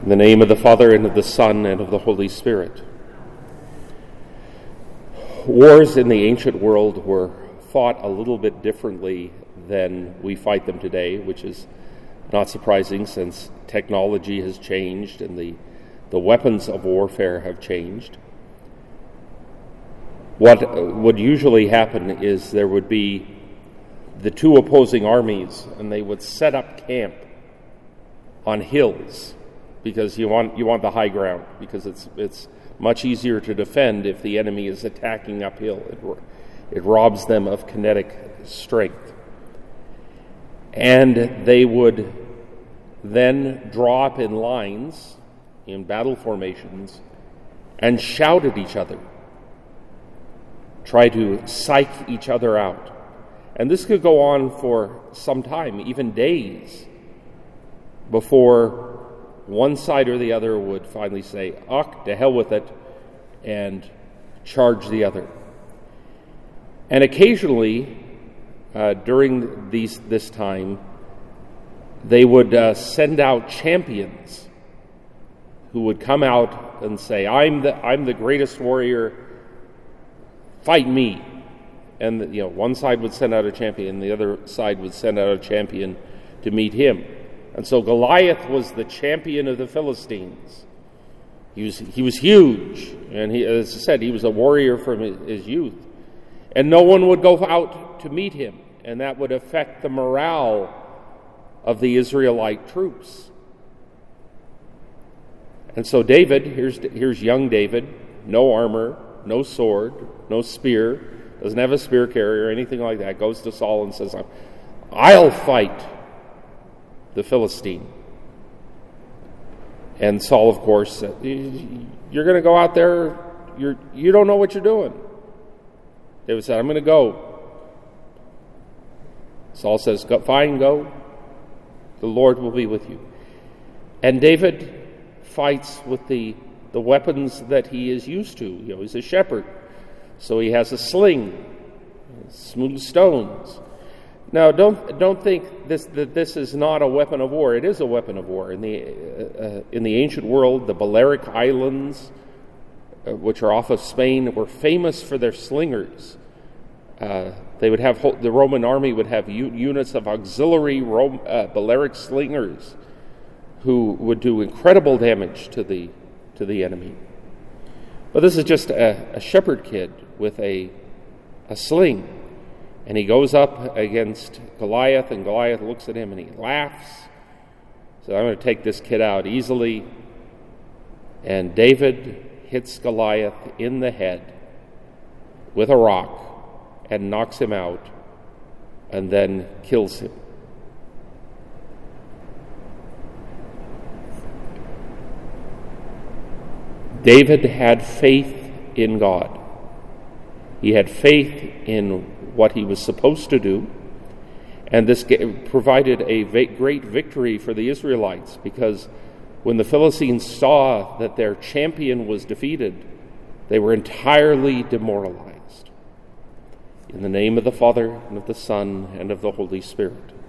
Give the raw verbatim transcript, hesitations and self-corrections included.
In the name of the Father, and of the Son, and of the Holy Spirit. Wars in the ancient world were fought a little bit differently than we fight them today, which is not surprising since technology has changed and the, the weapons of warfare have changed. What would usually happen is there would be the two opposing armies, and they would set up camp on hills, because you want you want the high ground, because it's it's much easier to defend if the enemy is attacking uphill. It, it robs them of kinetic strength. And they would then draw up in lines, in battle formations, and shout at each other, try to psych each other out. And this could go on for some time, even days, before one side or the other would finally say, "Ugh, to hell with it," and charge the other. And occasionally, uh, during these this time, they would uh, send out champions who would come out and say, "I'm the I'm the greatest warrior. Fight me." And you know, one side would send out a champion, the other side would send out a champion to meet him. And so Goliath was the champion of the Philistines. He was he was huge, and he, as I said, he was a warrior from his youth. And no one would go out to meet him, and that would affect the morale of the Israelite troops. And so David, here's here's young David, no armor, no sword, no spear, doesn't have a spear carrier or anything like that, goes to Saul and says, "I'll fight the Philistine." And Saul, of course, said, "You're going to go out there, you're, you don't know what you're doing." David said, "I'm going to go." Saul says, go, "Fine, go. The Lord will be with you." And David fights with the, the weapons that he is used to. You know, he's a shepherd, so he has a sling, smooth stones. Now, don't don't think this that this is not a weapon of war. It is a weapon of war. In the uh, in the ancient world, the Balearic Islands, uh, which are off of Spain, were famous for their slingers. Uh, they would have the Roman army would have u- units of auxiliary Rome, uh, Balearic slingers, who would do incredible damage to the to the enemy. But this is just a, a shepherd kid with a a sling. And he goes up against Goliath, and Goliath looks at him and he laughs. So I'm going to take this kid out easily. And David hits Goliath in the head with a rock and knocks him out and then kills him. David had faith in God. He had faith in what he was supposed to do, and this provided a great victory for the Israelites, because when the Philistines saw that their champion was defeated, they were entirely demoralized. In the name of the Father, and of the Son, and of the Holy Spirit.